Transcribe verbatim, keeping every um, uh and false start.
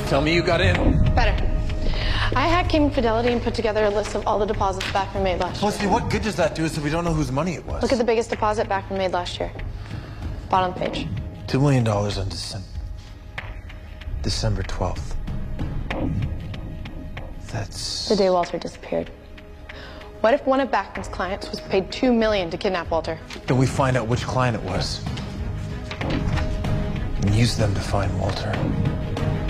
Tell me you got in. Better. I hacked Cayman Fidelity and put together a list of all the deposits Backman made last year. Felicity, what good does that do us if we don't know whose money it was? Look at the biggest deposit Backman made last year. Bottom page. Two million dollars on December December twelfth. That's The day Walter disappeared. What if one of Backman's clients was paid two million to kidnap Walter? Then we find out which client it was and use them to find Walter.